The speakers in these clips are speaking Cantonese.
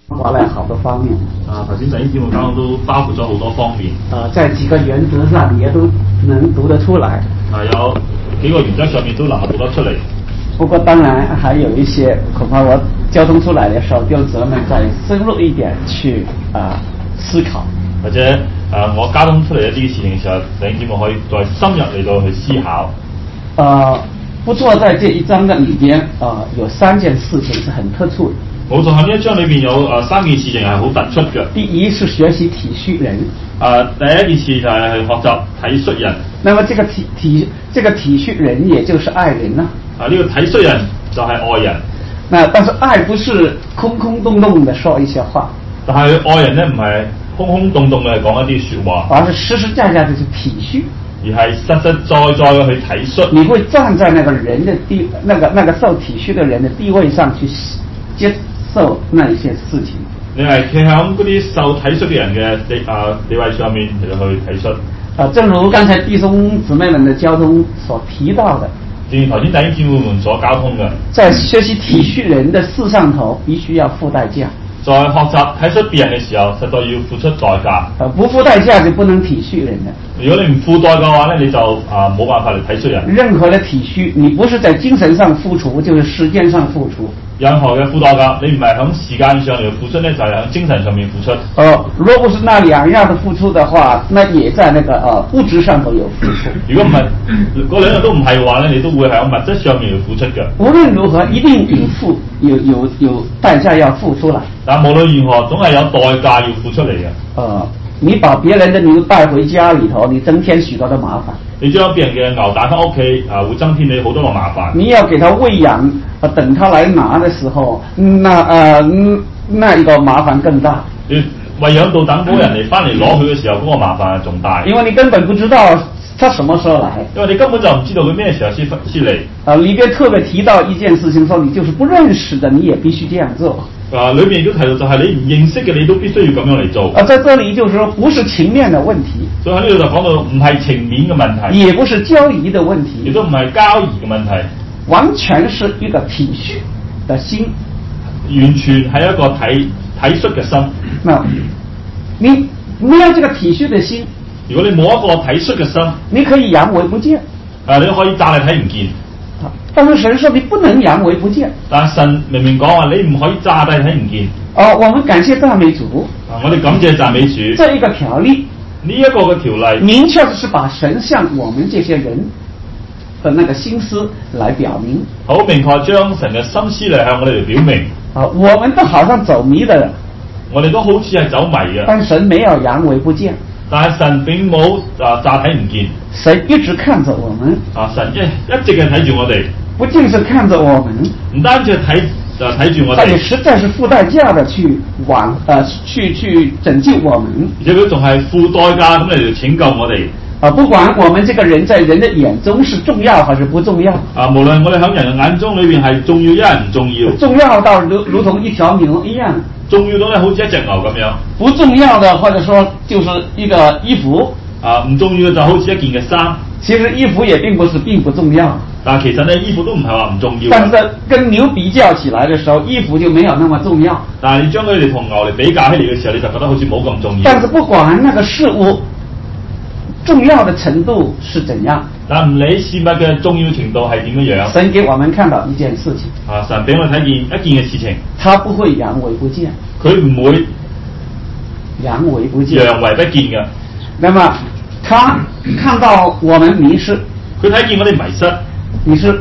話咧好多方面頭先弟兄姊妹講都包括咗好多方面在幾個原則上也都能讀得出來有幾個原則上面都能夠讀得出嚟。 不過當然還有一些恐怕我交通出來的時候弟兄姊妹再深入一點去思考， 或者我交通出嚟一啲事情嘅時候，弟兄姊妹可以再深入嚟到去思考。 不錯，在這一章的裏邊有3件事情是很特殊的。 冇錯，喺呢一章裏邊有3件事情係好突出嘅。 第一是學習體恤人。 第一件事就係去學習體恤人。 那麼這個體恤人也就是愛人啦。 呢個體恤人就係愛人。 但是愛不是空空洞洞的說一些話。 但係愛人咧唔係空空洞洞嘅講一啲説話， 而是實實在在的去體恤。而係實實在在嘅去體恤。 你會站在那個人的那個受體恤的人的地位上去接受那一些事情。 你係企喺嗰啲受體恤嘅人嘅地位上面嚟去體恤。 正如剛才弟兄姊妹們的交通所提到的， 正如頭先弟兄姊妹們所交通嘅， 在學習體恤人的事上頭，必須要付代價。在學習體恤別人嘅時候，實在要付出代價。 不付代價就不能體恤人的。 如果你唔付代嘅話咧，你就冇辦法嚟體恤人。 任何的體恤，你不是在精神上付出，就是時間上付出。 任何嘅付代價，你唔係響時間上嚟付出咧，就係響精神上面付出。 若不是那2樣的付出的話，那也在那個物質上頭有付出。 如果唔係嗰2樣都唔係嘅話咧，你都會喺物質上面要付出嘅。 無論如何，一定有代價要付出來。 但無論如何，總係有代價要付出嚟嘅。 你把別人的牛帶回家裏頭，你增添許多的麻煩。 你將別人嘅牛帶翻屋企，會增添你好多嘅麻煩。 你要給他餵養，等他來拿的時候，那一個麻煩更大。 你餵養到等嗰人嚟翻嚟攞佢嘅時候，嗰個麻煩仲大。 因為你根本不知道他什麼時候來， 因為你根本就唔知道佢咩時候先嚟。 裏邊特別提到一件事情，說你就是不認識的，你也必須這樣做。 裏面亦都提到，就係你唔認識嘅，你都必須要咁樣嚟做。 在這裡就是說，不是情面的問題。 所以喺呢度就講到唔係情面嘅問題， 也不是交易的問題， 亦都唔係交易嘅問題， 完全是一個體恤的心， 完全係一個體恤嘅心。 你沒有這個體恤的心， 如果你冇一個體恤嘅心， 你可以佯為不見。 你可以詐你睇唔見。 但是神說你不能佯為不見。 但神明明講話你唔可以詐你睇唔見。 我們感謝讚美主。 我哋感謝讚美主。 這一個條例， 呢一個嘅條例， 明確是把神向我們這些人的那個心思來表明。 好明確將神嘅心思嚟向我哋嚟表明。 我們都好像走迷的人， 我哋都好似係走迷嘅。 但神沒有佯為不見。 但係神並冇詐睇唔見。 神一直看着我們。 神一直係睇住我哋。 不僅是看着我們， 唔單止睇住我哋， 但也實在是付代價的去拯救我們， 而且佢仲係付代價咁嚟拯救我哋。 不管我們這個人在人的眼中是重要還是不重要， 無論我哋喺人嘅眼中裏邊係重要一係唔重要， 重要到如同一條牛一樣， 重要到咧好似一隻牛咁樣。 不重要的或者說就是一個衣服， 唔重要嘅就好似一件嘅衫。 其實衣服也並不重要， 但其實呢衣服都唔係話唔重要。 但是跟牛比較起來的時候，衣服就沒有那麼重要。 但係你將佢哋同牛嚟比較起嚟嘅時候，你就覺得好似冇咁重要。 但是不管那個事物重要的程度是怎樣， 但唔理事物嘅重要程度係點樣樣， 神給我們看到一件事情。 神俾我睇見一件嘅事情， 他不會佯為不見， 佢唔會佯為不見， 佯為不見嘅。 那麼他看到我們迷失， 佢睇見我哋迷失。 你是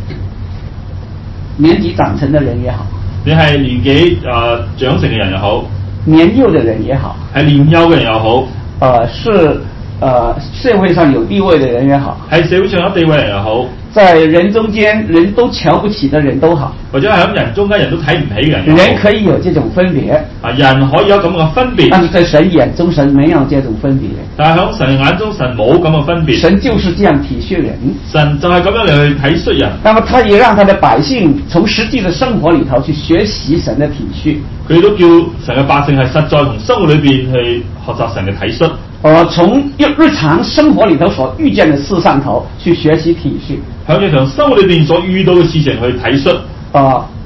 年紀長成的人也好， 你係年紀長成嘅人又好， 年幼的人也好， 係年幼嘅人又好， 是社會上有地位的人也好， 係社會上有地位嘅人又好， 在人中間人都瞧不起的人都好， 或者係喺人中間人都睇唔起嘅人， 人可以有這種分別， 人可以有咁嘅分別， 但是在神眼中神沒有這種分別， 但係喺神眼中神冇咁嘅分別， 神就是這樣體恤人， 神就係咁樣嚟去體恤人。 那麼他也讓他的百姓從實際的生活裏頭去學習神的體恤， 佢都叫神嘅百姓係實在從生活裏邊去學習神嘅體恤。 從日常生活裏頭所遇見的事上頭去學習體恤， 喺日常生活裏邊所遇到嘅事情去體恤。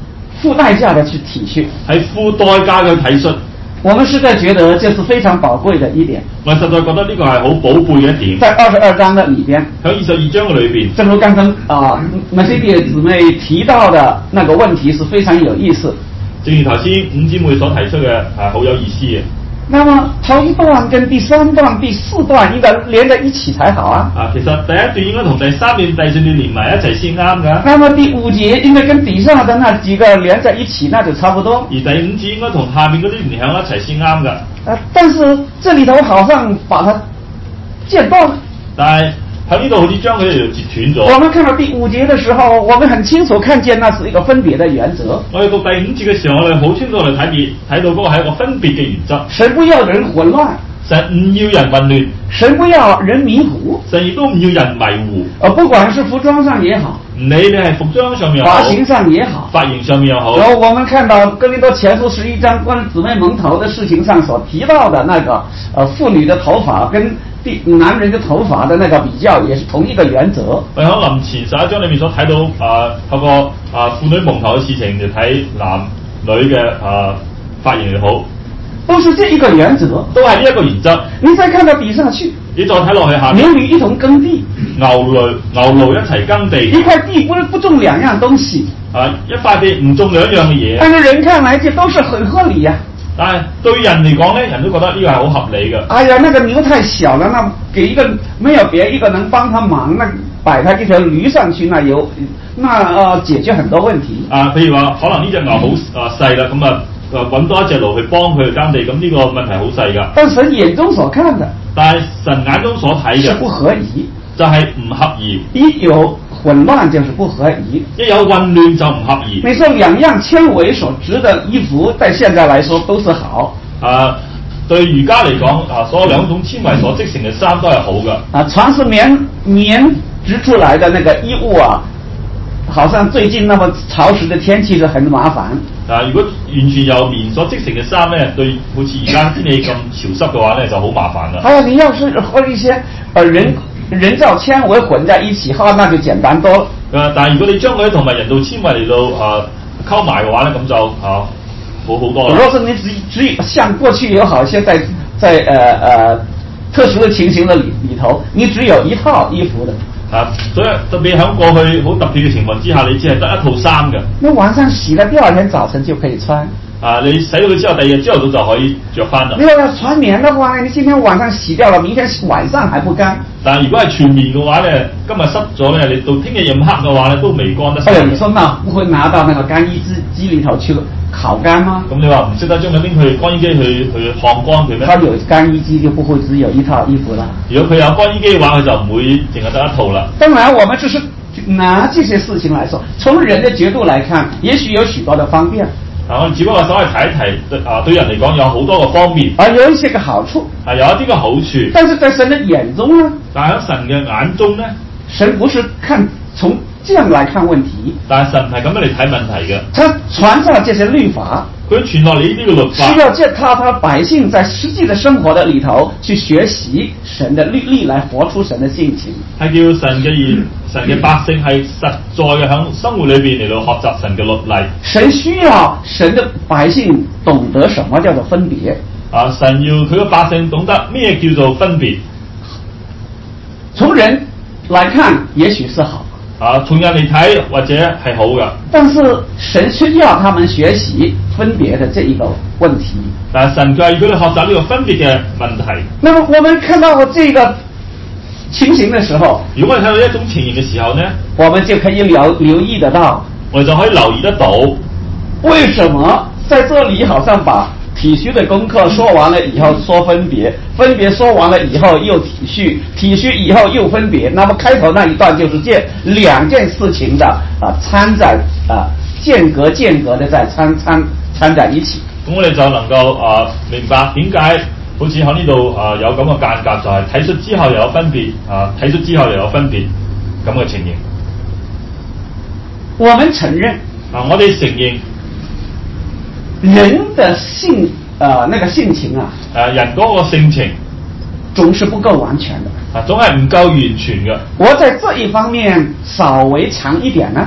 付代價的去體恤， 係付代價嘅體恤。 我們實在覺得這是非常寶貴的一點。 我實在覺得呢個係好寶貝嘅一點。 在22章的裏邊， 喺22章嘅裏邊， 正如剛才Mercedes姊妹提到的那個問題是非常有意思。 正如頭先五姊妹所提出嘅係好有意思嘅。 那麼頭一段跟第3段、第4段應該連在一起才好啊。 其實第一段應該同第3段、第4段連埋一齊先啱㗎。 那麼第5節應該跟底下的那幾個連在一起，那就差不多。 而第5節應該同下面嗰啲連響一齊先啱㗎。 但是這裏頭好像把它剪斷了。 但係喺呢度好似將佢哋截斷咗。 我們看到第5節的時候，我們很清楚看見那是一個分別的原則。 我哋到第5節嘅時候，我哋好清楚嚟睇到嗰個係一個分別嘅原則。 神不要人混亂， 神唔要人混亂， 神不要人迷糊， 神亦都唔要人迷糊。 不管是服裝上也好， 唔理你係服裝上面又好， 髮型上也好， 髮型上面又好。 然後我們看到哥林多前書11章關於姊妹蒙頭的事情上所提到的那個婦女的頭髮跟男人的頭髮的那個比較，也是同一個原則。 我喺林前11章裏面所睇到透過婦女蒙頭嘅事情，就睇男女嘅髮型又好， 都是這一個原則， 都係呢一個原則。 你再看到底下去， 你再睇落去下面， 牛驢一同耕地， 牛驢一齊耕地， 一塊地不種兩樣東西， 一塊地唔種兩樣嘅嘢。 但是人看來這都是很合理呀。 但係對人嚟講咧，人都覺得呢個係好合理嘅。 哎呀，那個牛太小了，那給一個沒有別一個能幫他忙，那擺他一條驢上去，那解決很多問題。 譬如話，可能呢隻牛好細啦，咁揾多一隻驢去幫佢耕地，咁呢個問題好細㗎。 但神眼中所看的， 但係神眼中所睇嘅是不合宜， 就係唔合宜。 一有混亂就是不合宜， 一有混亂就唔合宜。 你說兩樣纖維所織的衣服，在現在來說都是好。 對儒家嚟講，所有兩種纖維所織成嘅衫都係好嘅。 全是棉織出來的那個衣物啊，好像最近那麼潮濕的天氣就很麻煩。 如果完全由棉所織成嘅衫咧，對好似而家天氣咁潮濕嘅話咧，就好麻煩啦。 還有你要是和一些人造纖維混在一起，那就簡單多了。 但係如果你將佢同埋人造纖維嚟到溝埋嘅話咧，咁就好多啦。 如果是你只像過去有好些在特殊的情形的裏頭，你只有一套衣服的。 所以特別喺過去好特別嘅情況之下，你只係得一套衫嘅。 那晚上洗了，第二天早晨就可以穿。 你洗咗佢之後，第二日朝頭早就可以着翻啦。 你要傳棉的話呢，你今天晚上洗掉了，明天晚上還不乾。 但係如果係全棉嘅話咧，今日濕咗咧，你到聽日夜晚黑嘅話咧，都未乾得晒。 你說那不會拿到那個乾衣機裏頭去烤乾嗎？ 咁你話唔識得將佢拎去乾衣機去烘乾佢咩？ 他有乾衣機就不會只有一套衣服啦。 如果佢有乾衣機嘅話，佢就唔會淨係得一套啦。 當然，我們只是拿這些事情來說，從人的角度來看，也許有許多的方便。 我哋只不過稍微提一提，對人嚟講有好多個方面， 有一些個好處， 有一啲嘅好處。 但是在神的眼中呢？ 但係喺神嘅眼中呢， 神不是從這樣來看問題， 但係神唔係咁樣嚟睇問題嘅。 他傳下這些律法， 佢傳落嚟呢啲嘅律法， 是要借他百姓在實際的生活的裏頭去學習神的律例，來活出神的性情。 係叫神嘅百姓係實在嘅喺生活裏邊嚟到學習神嘅律例。 神需要神的百姓懂得什麼叫做分別。 神要佢嘅百姓懂得咩叫做分別。 從人來看，也許是好。 從人嚟睇或者係好嘅， 但是神需要他們學習分別的這一個問題。 但係神就係要佢哋學習呢個分別嘅問題。 那麼我們看到這個情形的時候， 如果我哋睇到一種情形嘅時候呢， 我們就可以留意得到， 我哋就可以留意得到， 為什麼在這裡好像把體恤的功課說完了以後說分別，分別說完了以後又體恤，體恤以後又分別。那麼開頭那一段就是這兩件事情的摻在間隔的在摻在一起。 咁我哋就能夠明白點解好似喺呢度有咁嘅間隔，就係體恤之後又有分別，體恤之後又有分別咁嘅情形。 我們承認我哋承認。 人的性那個性情人嗰個性情總是不夠完全的， 總係唔夠完全嘅。 我在這一方面稍微強一點呢，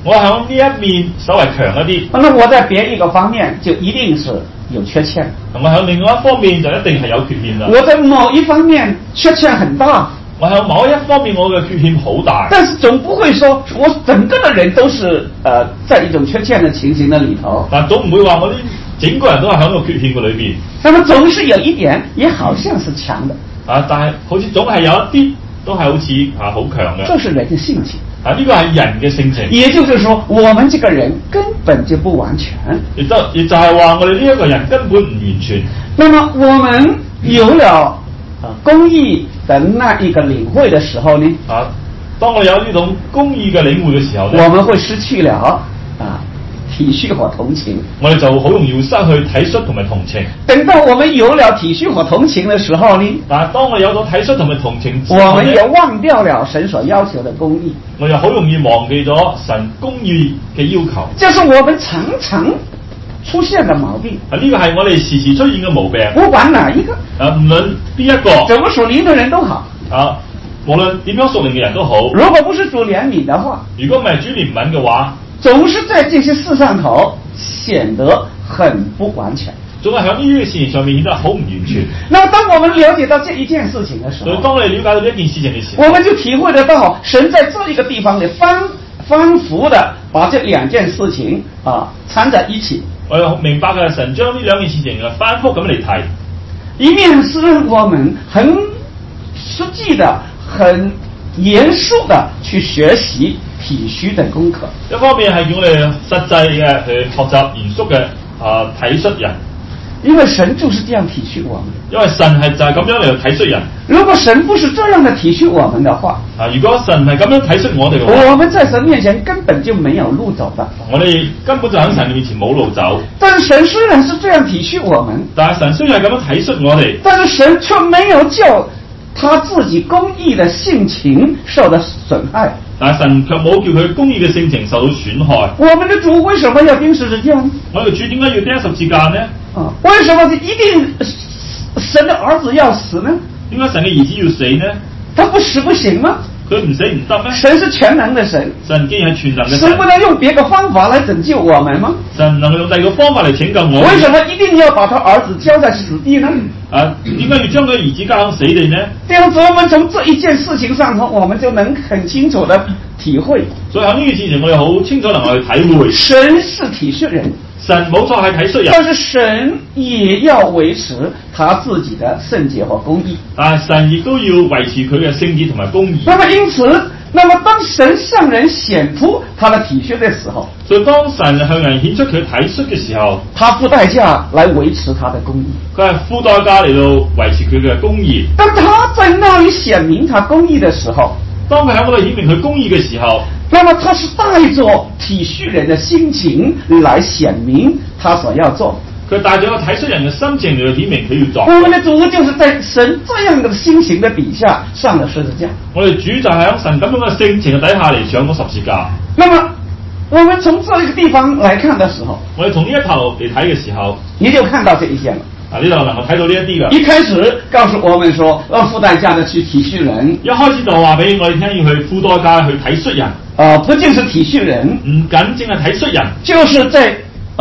我喺呢一面稍微強一啲， 那我在別一個方面就一定是有缺陷。 我喺另外一方面就一定係有缺陷啦。 我在某一方面缺陷很大， 我喺某一方面我嘅缺陷好大， 但是總不會說我整個的人都是在一種缺陷的情形的裏頭。 但總唔會話我啲整個人都係喺個缺陷嘅裏邊。 那麼總是有一點也好像是強的。 但係好似總係有一啲都係好似好強嘅。 這是人的性情。 呢個係人嘅性情。 也就是說，我們這個人根本就不完全。 亦就係話我哋呢一個人根本唔完全。 那麼我們有了公義的那一個領會的時候呢？ 當我有呢種公義嘅領會嘅時候呢， 我們會失去了體恤和同情。 我哋就好容易會失去體恤同埋同情。 等到我們有了體恤和同情的時候呢？ 當我有咗體恤同埋同情之後， 我們也忘掉了神所要求的公義。 我又好容易忘記咗神公義嘅要求。 這是我們常常出現的毛病。 呢個係我哋時時出現嘅毛病。 不管哪一個， 唔論邊一個， 怎麼屬靈的人都好。 無論點樣屬靈嘅人都好。 如果不是主憐憫的話， 如果唔係主憐憫嘅話， 總是在這些事上頭顯得很不完全。 總係喺呢啲事情上面顯得好唔完全。 那麼當我們了解到這一件事情的時候， 所以當我哋了解到呢一件事情嘅時候， 我們就體會得到神在這一個地方裏反覆的把這兩件事情摻在一起。 我又明白嘅，神將呢兩件事情反覆咁嚟提， 一面是讓我們很實際的、很嚴肅的去學習體恤的功課。 一方面係叫我哋實際嘅去學習嚴肅嘅體恤人， 因為神就是這樣體恤我們。 因為神係就係咁樣嚟體恤人。 如果神不是這樣的體恤我們的話， 如果神係咁樣體恤我哋嘅話， 我們在神面前根本就沒有路走的。 我哋根本就喺神面前冇路走。 但是神雖然是這樣體恤我們， 但係神雖然係咁樣體恤我哋， 但是神卻沒有叫他自己公義的性情受到損害。 但係神卻冇叫佢公義嘅性情受到損害。 我們的主為什麼要釘十字架呢？ 我哋嘅主點解要釘十字架呢？ 為什麼一定神的兒子要死呢？ 點解神嘅兒子要死呢？ 他不死不行嗎？ 佢唔死唔得咩？ 神是全能的神， 神既然係全能嘅神， 神不能用別個方法來拯救我們嗎？ 神能夠用第二個方法嚟拯救我。 為什麼一定要把他兒子交在死地呢？ 點解要將佢兒子交喺死地呢？ 這樣子，我們從這一件事情上頭，我們就能很清楚的體會。 所以喺呢件事情，我哋好清楚能夠去體會。 神是體恤人， 神冇錯係體恤人， 但是神也要維持他自己的聖潔和公義。 神亦都要維持佢嘅聖潔同埋公義。 那麼因此，當神向人顯出他的體恤的時候， 所以當神向人顯出佢體恤嘅時候， 他付代價來維持他的公義。 佢係付代價嚟到維持佢嘅公義。 當他在那裡顯明他公義的時候， 當佢喺嗰度顯明佢公義嘅時候， 那麼他是帶着體恤人的心情來顯明他所要做。 佢帶咗個體恤人嘅心情嚟到顯明佢要做。 我們的主就是在神這樣的心情的底下上了十字架。 我哋主就係喺神咁樣嘅性情嘅底下嚟上咗十字架。 那麼我們從這一個地方來看的時候， 我哋從呢一頭嚟睇嘅時候， 你就看到這一些了。 呢度能夠睇到呢一啲嘅。 一開始告訴我們說，要付代價的去體恤人。 一開始就話俾我哋聽，要去付代價去體恤人。 不僅是體恤人， 唔僅淨係體恤人， 就是在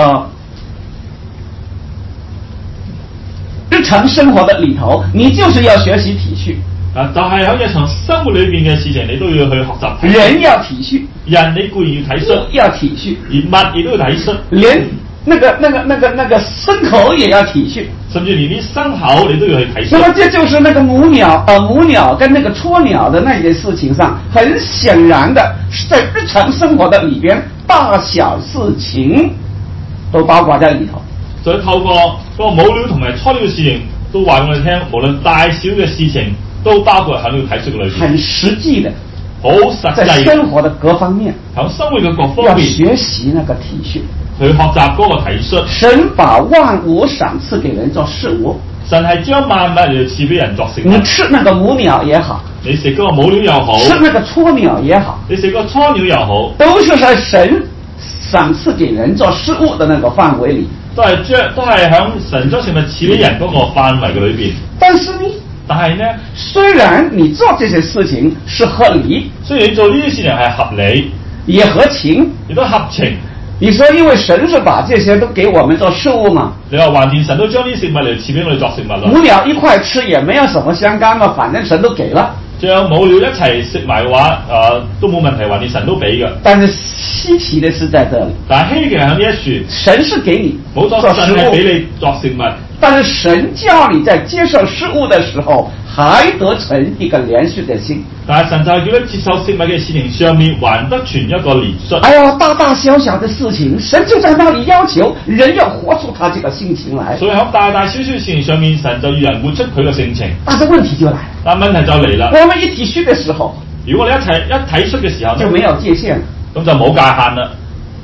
日常生活的裡頭，你就是要學習體恤。 就係喺日常生活裏邊嘅事情，你都要去學習體恤。 人要體恤， 人你固然要體恤， 要體恤， 而物亦都要體恤， 連那個牲口也要體恤， 甚至連啲牲口你都要去體恤。 那麼這就是那個母鳥跟那個雛鳥的那件事情上，很顯然的，在日常生活的裡邊，大小事情都包括在裡頭。 所以透過嗰個母鳥同埋雛鳥嘅事情，都話我哋聽，無論大小嘅事情，都包括喺呢個體恤裏邊。 很實際的， 好實際。 在生活的各方面， 喺生活嘅各方面， 要學習那個體恤， 去學習嗰個體恤。 神把萬物賞賜給人做食物， 神係將萬物嚟賜俾人作食物。 你吃那個母鳥也好， 你食嗰個母鳥又好， 吃那個雛鳥也好， 你食個雛鳥又好， 都是在神賞賜給人做食物的那個範圍裡。 都係響神將食物賜俾人嗰個範圍嘅裏邊。 但是呢，雖然你做這些事情是合理， 雖然你做呢啲事情係合理， 也合情。 亦都合情。 你說因為神是把這些都給我們做食物嘛？ 你話橫掂神都將啲食物嚟賜俾我哋作食物啦。 無聊一塊吃也沒有什麼相干嘛，反正神都給了。 將冇料一齊食埋嘅話，都冇問題，橫掂神都俾嘅。 但是稀奇的是在這裡， 但係稀奇喺呢一處， 神是給你冇錯，神係俾你作食物。但是神叫你在接受食物的時候，還得存一個憐恤的心。 但係神就係叫你接受食物嘅事情上面，還得存一個憐恤。 哎呀，大大小小的事情，神就在那裡要求人要活出他這個性情來。 所以喺大大小小事情上面，神就要人活出佢嘅性情。 但是問題就來了， 但問題就嚟啦。 我們一體恤的時候， 如果我哋一體恤嘅時候， 就沒有界限， 咁就冇界限啦。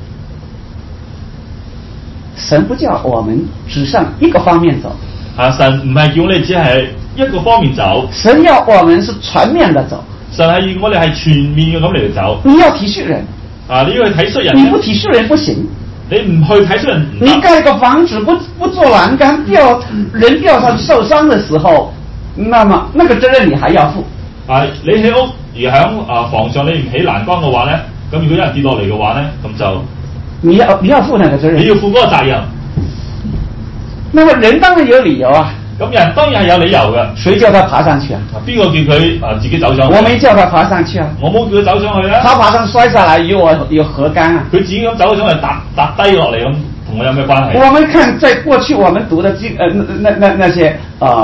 神不叫我們只向一個方面走， 神唔係叫我哋只係一個方面走， 神要我們是全面的走。 神係要我哋係全面嘅咁嚟走。 你要體恤人， 你要去體恤人， 你不體恤人不行。 你唔去體恤人， 你蓋個房子不做欄杆，人掉上去受傷的時候，那麼那個責任你還要負。 你起屋而響房上你唔起欄杆嘅話咧，咁如果有人跌落嚟嘅話咧，咁就你要負那個責任， 你要負嗰個責任。 那麼人當然有理由啊， 咁人當然係有理由嘅。 誰叫他爬上去啊？ 邊個叫佢自己走上去？ 我沒叫他爬上去啊， 我冇叫佢走上去啊。 他爬上摔下來與我有何干啊？ 佢自己咁走上嚟搭低落嚟咁，同我有咩關係？ 我們看在過去我們讀的那些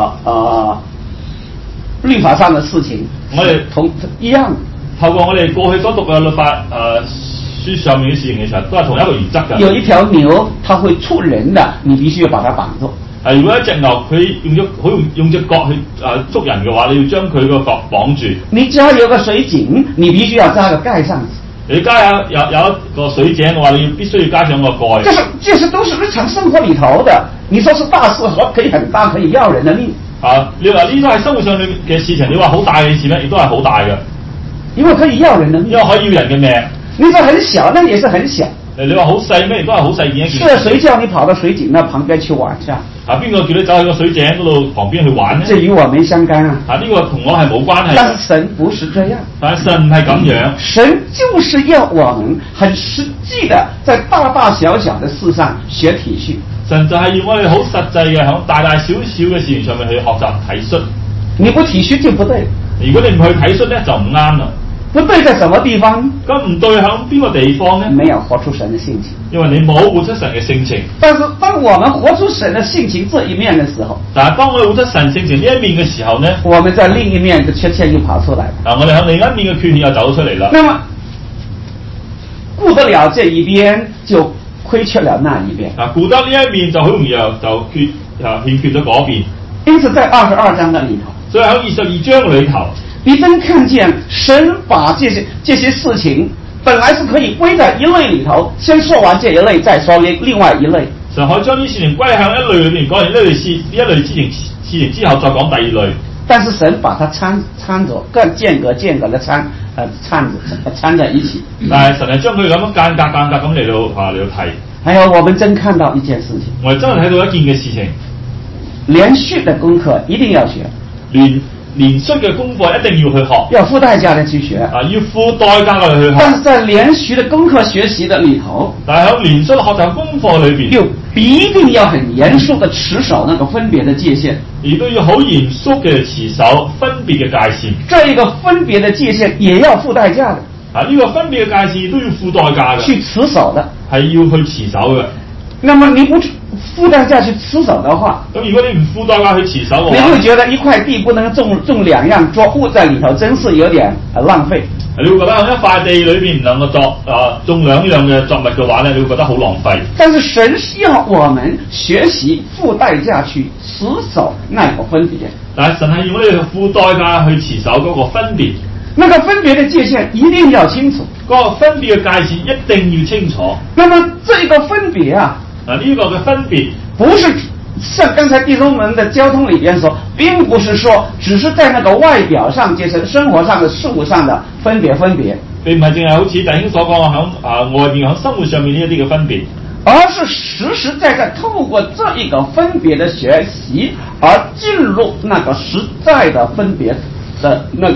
律法上的事情， 我哋一樣。 透過我哋過去所讀嘅律法書上面嘅事情嘅時候，都係同一個原則㗎。 有一條牛，它會觸人的，你必須要把它綁住。 如果一隻牛佢用隻角去捉人嘅話，你要將佢個角綁住。你只要有個水井，你必須要加個蓋上去。 你加有一個水井嘅話，你必須要加上個蓋。 這是都是日常生活裏頭的。你說是大事，可以很大，可以要人的命。 你話呢都係生活上嘅事情，你話好大嘅事咩？亦都係好大嘅， 因為可以要人的命， 因為可以要人嘅命。 你說很小，那也是很小。 你話好細咩？亦都係好細件一件事。 是誰叫你跑到水井那旁邊去玩去啊？ 邊個叫你走去個水井嗰度旁邊去玩呢？ 這與我沒相干啊！ 呢個同我係冇關係。 但是神不是這樣， 但係神唔係咁樣。 神就是要我們很實際的在大大小小的事上學體恤。 神就係要我哋好實際嘅喺大大小小嘅事情上面去學習體恤。 你不體恤就不對。 如果你唔去體恤咧，就唔啱啦。 不對在什麼地方？ 咁唔對喺邊個地方呢？ 沒有活出神的性情， 因為你冇活出神嘅性情。 但是當我們活出神的性情這一面的時候， 但係當我哋活出神性情呢一面嘅時候呢， 我們在另一面嘅缺陷又跑出來。 我哋喺另一面嘅缺陷又走出嚟啦。 那麼顧得了這一邊，就虧缺了那一邊。 顧得呢一面就好容易就欠缺咗嗰邊。 因此在22章的裏頭， 所以喺22章裏頭。 你真看見神把這些事情本來是可以歸在一類裏頭，先說完這一類，再說另外一類。 神可以將啲事情歸向一類裏面，講完呢類事情之後，再講第二類。 但是神把它摻着，更間隔的摻在一起。 但係神係將佢咁樣間隔咁嚟到提。 還有我們真看到一件事情， 我哋真係睇到一件嘅事情， 連續的功課一定要學。 連續嘅功課一定要去學， 要付代價的去學要付代價嘅去學。 但是在連續的功課學習的裏頭， 但係喺連續學習功課裏邊， 又一定要很嚴肅的持守那個分別的界限， 亦都要好嚴肅嘅持守分別嘅界線。 這一個分別的界限也要付代價的。 呢個分別嘅界線都要付代價嘅， 去持守的， 係要去持守嘅。 那麼你不付代價去持守的話， 咁如果你唔付代價去持守嘅話， 你會覺得一塊地不能種兩樣作物在裏頭，真是有點浪費。 你會覺得喺一塊地裏邊唔能夠種兩樣嘅作物嘅話咧，你會覺得好浪費。 但是神要我們學習付代價去持守那個分別。 但係神係要我哋付代價去持守嗰個分別。 那個分別的界限一定要清楚， 嗰個分別嘅界線一定要清楚。 那麼這個分別啊， 呢個嘅分別不是像剛才弟兄們的交通裏邊說，並不是說只是在那個外表上，就是生活上的事物上的分別， 並唔係淨係好似弟兄所講喺外面喺生活上面呢一啲嘅分別， 而是實實在在透過這一個分別的學習而進入那個實在的分別的那個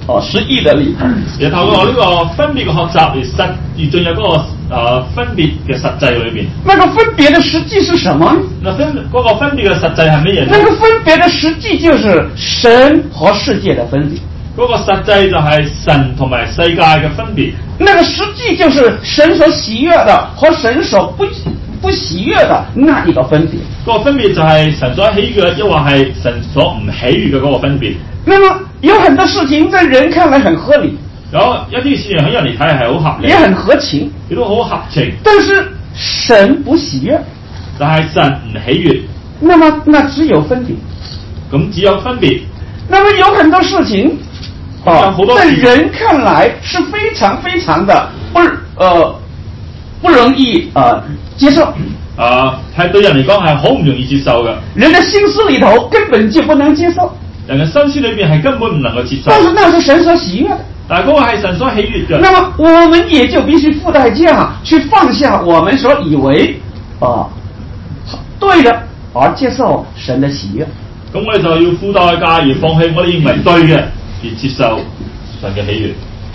實義的裏頭。 亦透過呢個分別嘅學習而進入嗰個分別嘅實際裏邊。 那個分別的實際是什麼？ 嗰個分別嘅實際係乜嘢？ 那個分別的實際就是神和世界的分別。 嗰個實際就係神同埋世界嘅分別。 那個實際就是神所喜悅的和神所不喜悅的那一個分別。 嗰個分別就係神所喜悅，抑或係神所唔喜悅嘅嗰個分別。 那麼有很多事情在人看來很合理， 有一啲事情喺人嚟睇係好合理， 也很合情， 亦都好合情。 但是神不喜悅， 但係神唔喜悅。 那麼那只有分別。 咁只有分別。 那麼有很多事情。在人看來是非常非常的不容易接受。係對人嚟講係好唔容易接受嘅。人的心思裏頭根本就不能接受。 人嘅心思裏邊係根本唔能夠接受。 但是那是神所喜悅的。 但係嗰個係神所喜悅嘅。 那麼我們也就必須付代價去放下我們所以為對的，而接受神的喜悅。 咁我哋就要付代價而放棄我哋認為對嘅。而接受神嘅喜悅。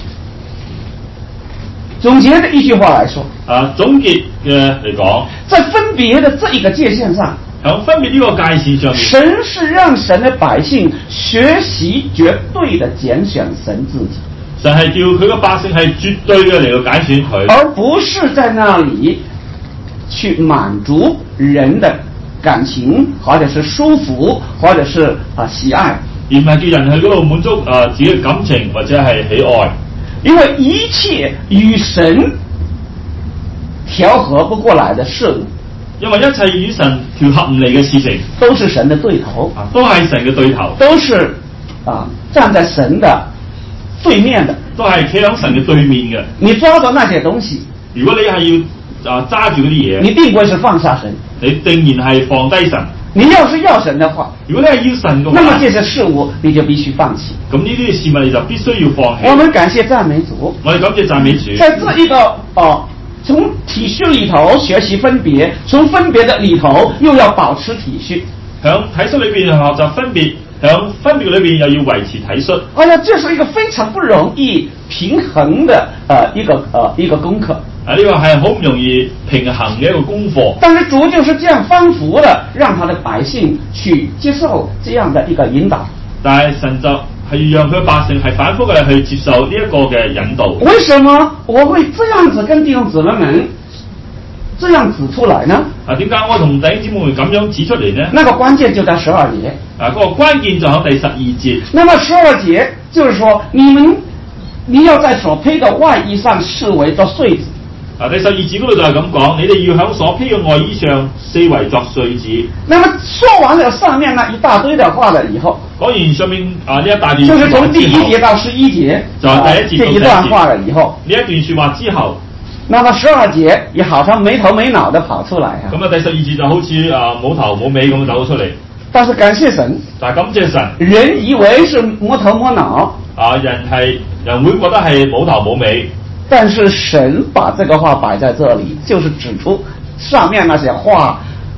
總結的一句話來說， 總結嘅嚟講， 在分別的這一個界限上， 喺分別呢個界線上面， 神是讓神的百姓學習絕對的揀選神自己。 神係叫佢嘅百姓係絕對嘅嚟到揀選佢， 而不是在那裡去滿足人的感情，或者是舒服，或者是喜愛。 而唔係叫人去嗰度滿足自己嘅感情或者係喜愛， 因為一切與神調和不過來的事物， 因為一切與神調合唔嚟嘅事情， 都是神的對頭， 都係神嘅對頭， 都是站在神的對面的， 都係企喺神嘅對面嘅。 你抓到那些東西， 如果你係要揸住嗰啲嘢， 你定不會是放下神， 你定然係放低神。 你要是要神的話， 如果你係要神嘅話， 那麼這些事物你就必須放棄。 咁呢啲事物你就必須要放棄。 我們感謝讚美主， 我哋感謝讚美主。 在這一個從體恤裏頭學習分別，從分別的裏頭又要保持體恤。 響體恤裏邊學習分別，響分別裏邊又要維持體恤。 哎呀，這是一個非常不容易平衡的一個功課。 呢個係好唔容易平衡嘅一個功課。 但是主就是這樣反覆的讓他的百姓去接受這樣的一個引導。 但係神就係讓佢百姓係反覆嘅去接受呢一個嘅引導。 為什麼我會這樣子跟弟兄姊妹們這樣指出來呢？ 點解我同弟兄姊妹會咁樣指出嚟呢？ 那個關鍵就在12節。 嗰個關鍵就喺第12節。 那麼12節就是說，你要在所披的外衣上視為作穗子。 第12節嗰度就係咁講，你哋要喺所披嘅外衣上四圍作穗子。 那麼說完了上面那一大堆的話了以後， 講完上面呢一大段， 就是從第1節到11節， 就係第1節到這一段話了以後， 呢一段說話之後， 那麼12節也好像沒頭沒腦的跑出來啊。 咁第12節就好似冇頭冇尾咁走咗出嚟。 但是感謝神， 但係感謝神， 人以為是冇頭冇腦， 人會覺得係冇頭冇尾。 但是神把這個話擺在這裡，就是指出上面那些話，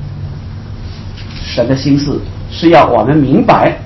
神的心思是要我們明白，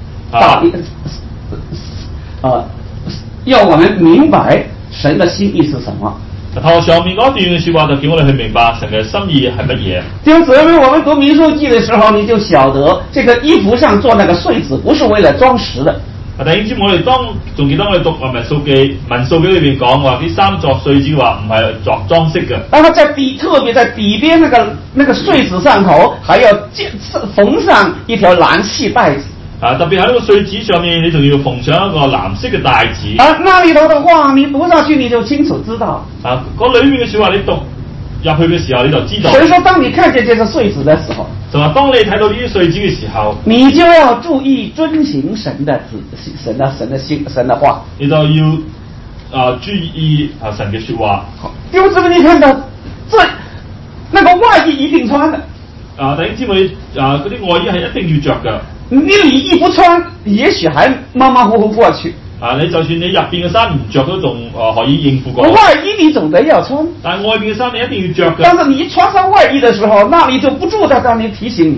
要我們明白神的心意是什麼。 頭上面嗰段嘅說話就叫我哋去明白神嘅心意係乜嘢。 弟兄姊妹，我們讀民數記的時候，你就曉得這個衣服上做那個穗子不是為了裝飾的。 弟兄姊妹，我哋仲記得我哋讀民數記裏邊講話啲衫作穗子話唔係作裝飾嘅。 然後特別在底邊那個穗子上頭，還要縫上一條藍細帶子。 特別喺呢個穗子上面，你仲要縫上一個藍色嘅帶子。 那裏頭的話，你讀下去你就清楚知道。 嗰裏面嘅說話，你讀入去嘅時候你就知道。 所以說，當你看見這個穗子的時候， 就話當你睇到呢啲穗子嘅時候， 你就要注意遵行神的話。 你就要注意神嘅說話。 弟兄姊妹，你看到那個外衣一定穿的。 弟兄姊妹，嗰啲外衣係一定要着嘅。 你裡衣不穿，也許還馬馬虎虎過去。 你就算你入邊嘅衫唔着都仲可以應付過。 外衣你總得要穿， 但係外邊嘅衫你一定要着嘅。 但是你一穿上外衣的時候，那裡就不住在那裡提醒你。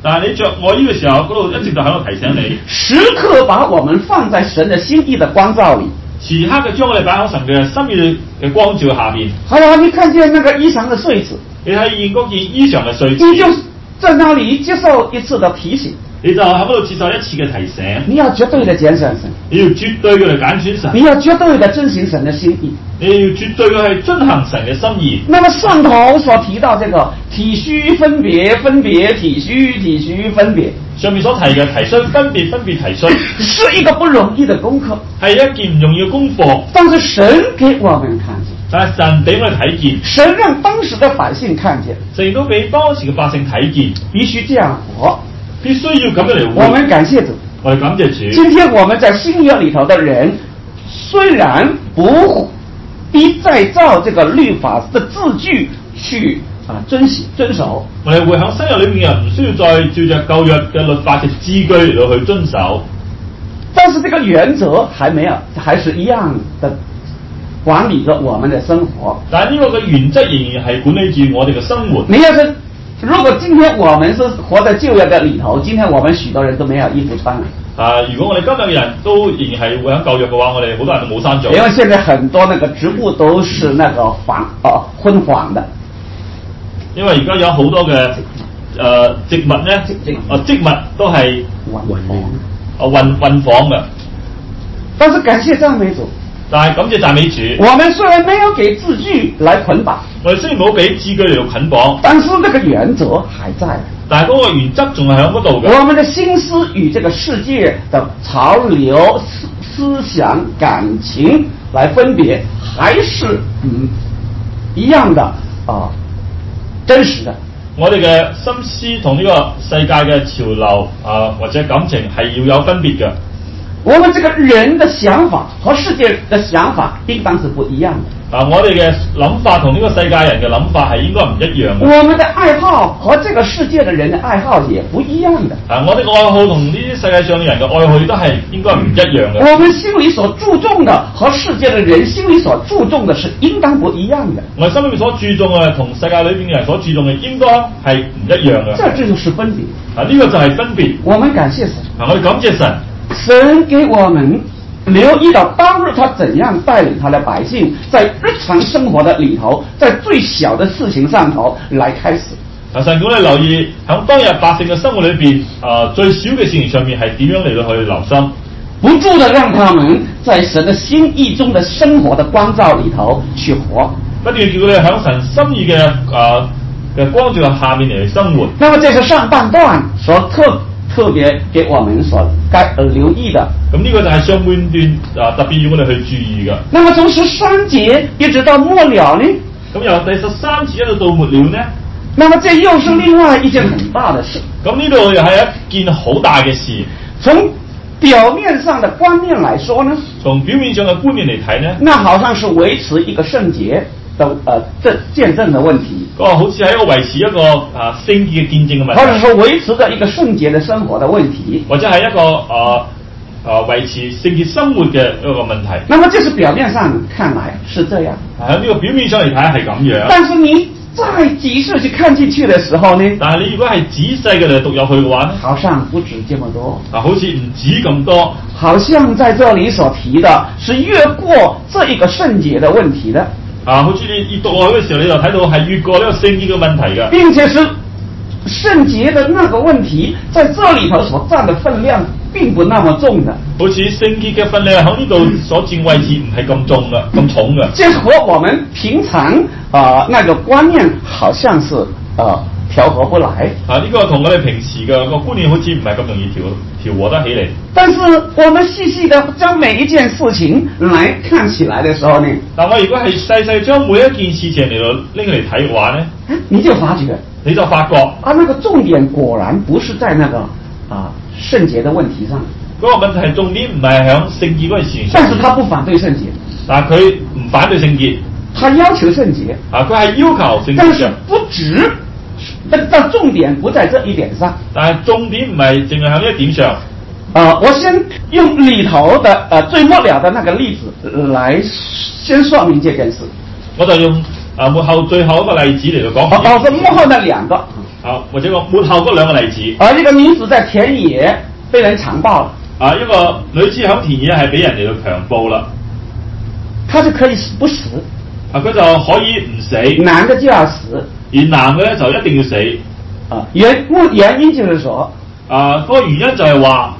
但係你着外衣嘅時候，嗰度一直就喺度提醒你， 時刻把我們放在神的心意的光照裏。 時刻嘅將我哋擺喺神嘅心意嘅光照下邊。 好了，你看見那個衣裳的穗子， 你睇見嗰件衣裳嘅穗子， 你就在那裏接受一次的提醒。 你就喺嗰度接受一次嘅提醒。 你要絕對的揀選神， 你要絕對嘅嚟揀選神， 你要絕對的遵行神的心意， 你要絕對嘅去遵行神嘅心意。 那麼上頭所提到這個體恤分別，分別體恤，體恤分別， 上面所提嘅提恤分別，分別提恤， 是一個不容易的功課， 係一件唔容易嘅功課。 但是神給我們看見， 但係神俾我哋睇見， 神讓當時的百姓看見， 神都俾當時嘅百姓睇見， 必須這樣活， 必須要咁樣嚟活。 我們感謝主， 我哋感謝主。 今天我們在新約裏頭的人，雖然不必再照這個律法的字句去遵守， 我哋會喺新約裏面嘅人唔需要再照着舊約嘅律法嘅字句嚟到去遵守， 但是這個原則還是一樣的管理着我們的生活。 但係呢個嘅原則仍然係管理住我哋嘅生活。 你要是如果今天我們是活在舊約的裏頭，今天我們許多人都沒有衣服穿了。 如果我哋今日嘅人都仍然係會喺舊約嘅話，我哋好多人都冇衫做。 因為現在很多那個植物都是那個昏黃的。 因為而家有好多嘅植物咧，植物都係混紡嘅。 但是感謝讚美主， 但係感謝讚美主， 我們雖然沒有給字句來捆綁， 我哋雖然冇俾字句嚟到捆綁， 但是那個原則還在。 但係嗰個原則仲係喺嗰度嘅。 我們的心思與這個世界的潮流、思想、感情來分別，還是一樣的真實的。 我哋嘅心思同呢個世界嘅潮流或者感情係要有分別嘅。 我們這個人的想法和世界的想法應當是不一樣的。 我哋嘅諗法同呢個世界人嘅諗法係應該唔一樣嘅。 我們的愛好和這個世界的人的愛好也不一樣的。 我哋嘅愛好同呢啲世界上嘅人嘅愛好都係應該唔一樣嘅。 我們心裡所注重的和世界的人心裡所注重的是應當不一樣的。 我哋心裏面所注重嘅同世界裏邊嘅人所注重嘅應該係唔一樣嘅。 這就是分別。 呢個就係分別。 我們感謝神。 我哋感謝神。 神給我們留意到當日他怎樣帶領他的百姓在日常生活的裡頭，在最小的事情上頭來開始。 神叫我哋留意喺當日百姓嘅生活裏邊，最小嘅事情上面係點樣嚟到去留心， 不住的讓他們在神的心意中的生活的光照裡頭去活， 不斷叫佢哋喺神心意嘅光照下面嚟去生活。 那麼這是上半段所特別給我們所留意的。 咁呢個就係上半段特別要我哋去注意嘅。 那麼從13節一直到末了呢？ 咁由第13節一直到末了呢？ 那麼這又是另外一件很大的事。 咁呢度又係一件好大嘅事。 從表面上的觀念來說呢？ 從表面上嘅觀念嚟睇呢？ 那好像是維持一個聖潔的見證的問題。 好似係一個維持一個聖潔嘅見證嘅問題。 或者說維持着一個聖潔的生活的問題。 或者係一個維持聖潔生活嘅一個問題。 那麼這是表面上看來是這樣。 喺呢個表面上嚟睇係咁樣。 但是你再仔細去看進去的時候呢？ 但係你如果係仔細嘅嚟讀入去嘅話呢？ 好像不止這麼多。 好似唔止咁多。 好像在這裡所提的是越過這一個聖潔的問題的。 好似你讀落去嘅時候，你就睇到係越過呢個聖潔嘅問題嘅。 並且是聖潔的那個問題，在這裡頭所佔的分量並不那麼重的。 好似聖潔嘅分量喺呢度所佔位置唔係咁重嘅，咁重嘅。 這和我們平常那個觀念好像是調和不來。 呢個同我哋平時嘅個觀念好似唔係咁容易調和得起嚟。 但是我們細細的將每一件事情來看起來的時候呢？ 但我如果係細細將每一件事情嚟到拎嚟睇嘅話呢？ 你就發覺那個重點果然不是在那個聖潔的問題上。 嗰個問題重點唔係響聖潔嗰件事情上。 但是他不反對聖潔。 但係佢唔反對聖潔。 他要求聖潔。 佢係要求聖潔。 但是不止。但重點不在這一點上。 但係重點唔係淨係喺呢一點上。 我先用裏頭的最末了的那個例子來先說明這件事。 我就用末後最後一個例子嚟到講。 幕後的兩個。 或者個末後嗰兩個例子。 一個女子在田野被人強暴了。 一個女子喺田野係俾人嚟到強暴啦， 她就可以不死。 佢就可以唔死， 男的就要死， 而男嘅咧就一定要死。 原因就是說， 嗰個原因就係話，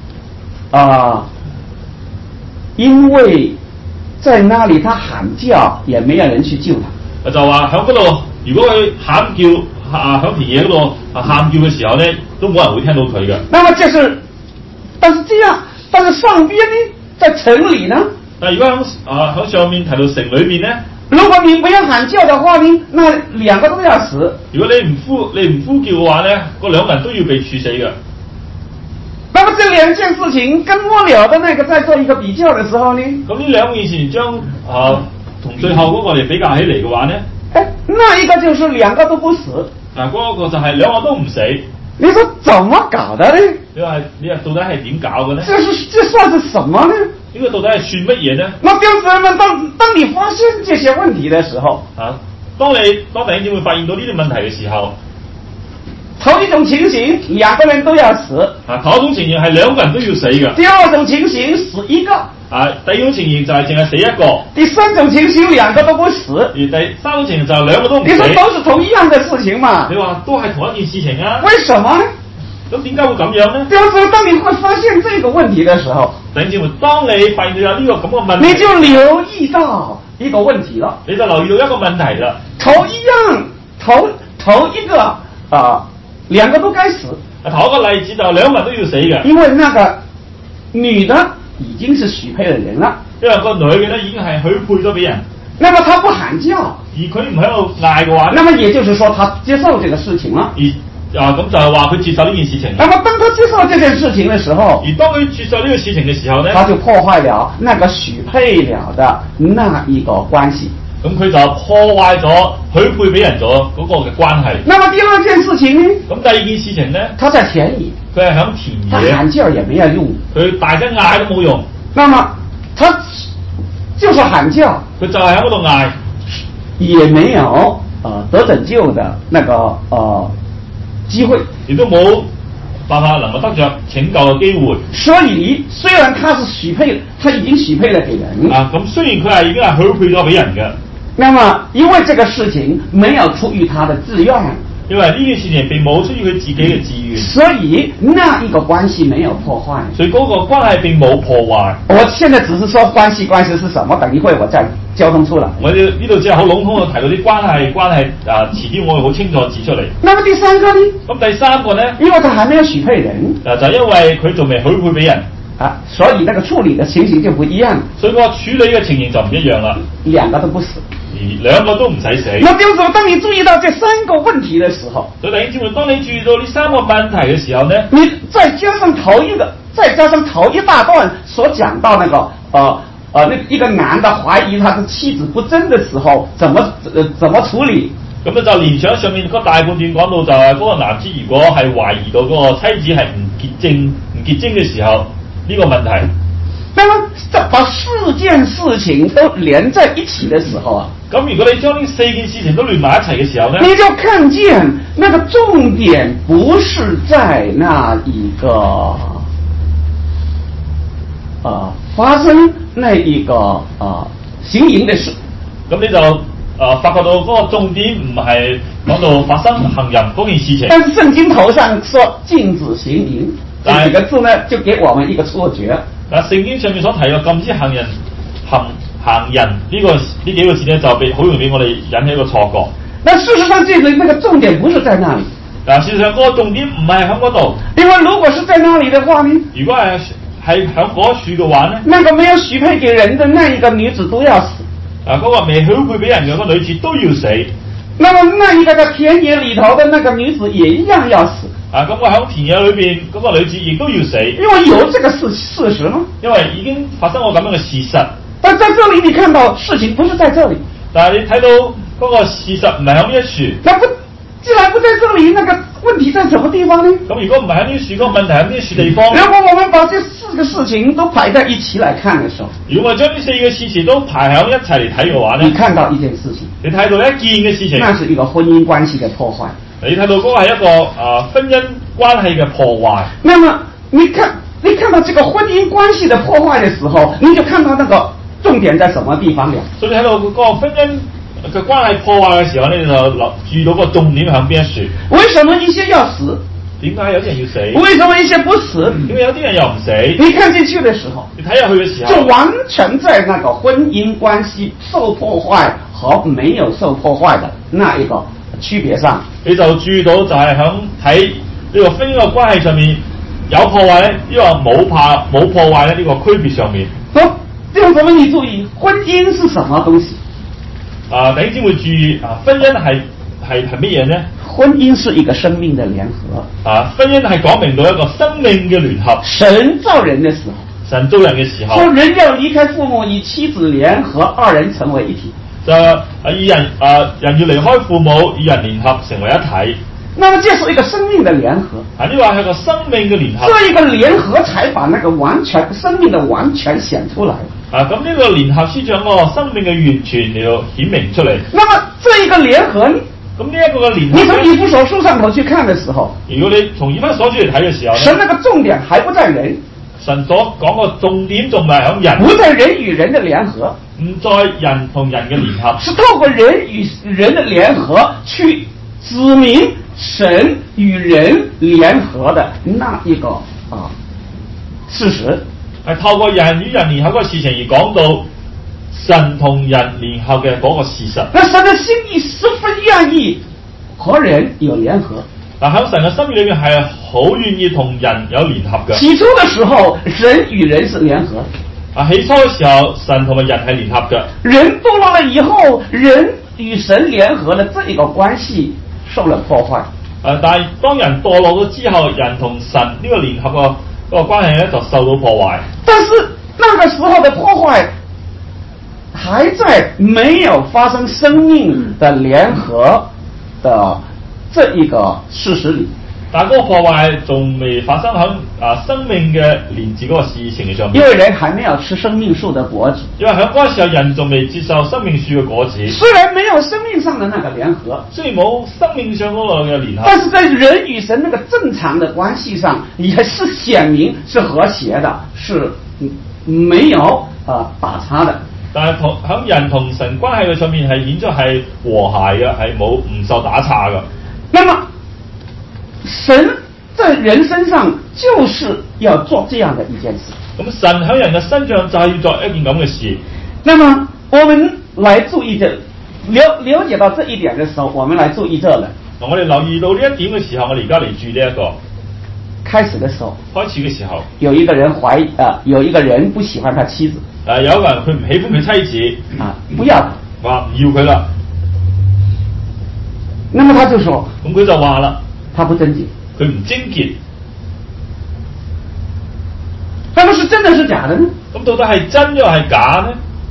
因為在那裡他喊叫，也沒有人去救他。 就話喺嗰度，如果佢喊叫喺田野嗰度喊叫嘅時候咧，都冇人會聽到佢嘅。 那麼但是上邊呢，在城裡呢？ 但如果喺上面提到城裏邊咧， 如果你不要喊叫的話呢，那兩個都要死。 如果你唔呼叫嘅話咧，嗰兩個人都要被處死嘅。 那麼這兩件事情跟末了的那個在做一個比較的時候呢？ 咁呢兩件事將同最後嗰個嚟比較起嚟嘅話咧， 那一個就是兩個都不死。 嗰個就係兩個都唔死。 你說怎麼搞的呢？ 你話到底係點搞嘅呢？ 這算是什麼呢？ 呢個到底係算乜嘢呢？ 那弟兄姊妹們，當你發現這些問題的時候， 當弟兄姊妹發現到呢啲問題嘅時候， 頭一種情形，兩個人都要死。 頭一種情形係兩個人都要死嘅。 第二種情形死一個。 第二種情形就係淨係死一個。 第三種情形兩個都不死。 而第三種情形就係兩個都唔死。 你說都是同一樣的事情嘛？ 你話都係同一件事情啊？ 為什麼呢？ 咁點解會咁樣呢？ 就是當你會發現這個問題的時候， 弟兄姊妹，當你發現到有呢個咁嘅問題， 你就留意到一個問題了。 你就留意到一個問題啦。 頭一個兩個都該死。 頭一個例子就兩個人都要死嘅， 因為那個女的已經是許配的人了， 因為個女嘅咧已經係許配咗俾人。 那麼她不喊叫， 而佢唔喺度嗌嘅話， 那麼也就是說她接受這個事情了。 咁就係話佢接受呢件事情。 那麼當他接受這件事情的時候， 而當佢接受呢個事情嘅時候呢， 他就破壞了那個許配了的那一個關係。 咁佢就破壞咗許配俾人咗嗰個嘅關係。 那麼第二件事情呢？ 咁第二件事情呢？他在田野， 佢係響田野， 他喊叫也沒有用， 佢大聲嗌都冇用。 那麼他就是喊叫， 佢就係喺嗰度嗌， 也沒有得拯救的那個機會， 亦都冇辦法能夠得着拯救嘅機會。 所以雖然他是許配，他已經許配了給人。 咁雖然佢係已經係許配咗俾人嘅， 那麼因為這個事情沒有出於他的自願， 因為呢件事情並冇出於佢自己嘅自願， 所以那一個關係沒有破壞， 所以嗰個關係並冇破壞。 我現在只是說關係是什麼，等一會我再交通出來。 我呢度只係好籠統地提到啲關係遲啲我會好清楚指出嚟。 那麼第三個呢？ 咁第三個呢？ 因為他還沒有許配人， 就因為佢仲未許配俾人， 所以那個處理的情形就不一樣。 所以個處理嘅情形就唔一樣啦。 兩個都不死， 而兩個都唔使死。 那就是說，當你注意到這三個問題的時候， 所以弟兄姊妹，當你注意到呢三個問題嘅時候呢， 你再加上頭一大段所講到那個那一個男的懷疑他的妻子不貞的時候，怎麼處理？ 咁咧就連上面嗰大半段講到就係嗰個男子如果係懷疑到嗰個妻子係唔潔淨嘅時候，呢個問題。 那麼把四件事情都連在一起的時候啊， 咁如果你將呢四件事情都連埋一齊嘅時候呢， 你就看見那個重點不是在那一個發生那一個行淫的事。 咁你就發覺到嗰個重點唔係講到發生行淫嗰件事情。 但是聖經頭上說禁止行淫，這幾個字呢就給我們一個錯覺。 聖經上面所提嘅禁止行淫呢幾個字呢，就好容易俾我哋引起一個錯覺。 但事實上，那個重點不是在那裡。 事實上嗰個重點唔係喺嗰度。 因為如果是在那裡的話呢， 如果係喺嗰處嘅話呢， 那個沒有許配給人的那一個女子都要死。 嗰個未許配俾人嘅嗰個女子都要死。 那麼那一個在田野裡頭的那個女子也一樣要死。 咁我喺田野裏邊嗰個女子亦都要死。 因為有這個事實嗎？ 因為已經發生過咁樣嘅事實。 但在這裡你看到事情不是在這裡。 但係你睇到嗰個事實唔係喺呢一處。 既然不在這裡，那個問題在什麼地方呢？ 咁如果唔係喺呢處，嗰個問題喺呢處地方。 如果我們把這四個事情都排在一起來看的時候， 如果我將呢四個事情都排喺一齊嚟睇嘅話呢， 你看到一件事情， 你睇到一件嘅事情， 那是一個婚姻關係的破壞。 你睇到嗰個係一個婚姻關係嘅破壞。 那麼你看到這個婚姻關係的破壞的時候，你就看到那個重點在什麼地方了。 所以睇到嗰個婚姻嘅關係破壞嘅時候，你就注意到個重點喺邊一處。 為什麼一些要死？ 點解有啲人要死？ 為什麼一些不死？ 點解有啲人又唔死？ 你看進去的時候， 你睇下去嘅時候， 就完全在那個婚姻關係受破壞和沒有受破壞的那一個區別上， 你就注意到就係喺睇呢個婚姻嘅關係上面有破壞咧，呢個冇破壞咧呢個區別上面。 好，弟兄姊妹你注意，婚姻是什麼東西？ 弟兄姊妹注意婚姻係乜嘢呢？ 婚姻是一個生命的聯合。 婚姻係講明到一個生命嘅聯合。 神造人的時候， 神造人嘅時候， 說人要離開父母，與妻子聯合，二人成為一體。 人要離開父母，與人聯合成為一體。 那麼這是一個生命的聯合。 呢個係一個生命嘅聯合。 這一個聯合才把那個生命的完全顯出來。 咁呢個聯合先將個生命嘅完全嚟到顯明出嚟。 那麼這一個聯合， 咁呢一個嘅聯合， 你從以弗所書上頭去看的時候， 如果你從以弗所書嚟睇嘅時候， 神那個重點還不在人， 神所講個重點仲係響人， 不在人與人的聯合， 唔在人同人嘅聯合， 是透過人與人的聯合去指明神與人聯合的那一個事實， 係透過人與人聯合嗰個事情而講到神同人聯合嘅嗰個事實。 那神的心意十分願意和人有聯合。 喺神嘅心意裏面係好願意同人有聯合嘅。 起初的時候，人與人是聯合。 起初嘅時候，神同埋人係聯合嘅。 人墮落了以後，人與神聯合的這一個關係受了破壞。 但係當人墮落咗之後，人同神呢個聯合個關係咧就受到破壞。 但是那個時候的破壞還在沒有發生生命的聯合的這一個事實裏， 但係嗰個破壞仲未發生喺生命嘅連接嗰個事情上面。 因為人還沒有吃生命樹的果子， 因為喺嗰個時候人仲未接受生命樹嘅果子。 雖然沒有生命上的那個聯合， 雖然冇生命上嗰個嘅聯合， 但是在人與神那個正常的關係上，也是顯明是和諧的，是沒有打岔的。 但係喺人同神關係嘅上面係顯出係和諧嘅，係唔受打岔嘅。 那麼神在人身上就是要做這樣的一件事。 咁神喺人嘅身上就係要做一件咁嘅事。 那麼我們來注意了解到這一點的時候，我們來注意這了。 我哋留意到呢一點嘅時候，我哋而家嚟注意呢一個。 開始的時候，有一個人不喜歡他妻子。 有一個人佢唔喜歡佢妻子。 不要。 話唔要佢啦。 那麼他就說， 咁佢就話啦， 他不貞潔， 佢唔貞潔。 那麼是真的是假的呢？ 咁到底係真又係假呢？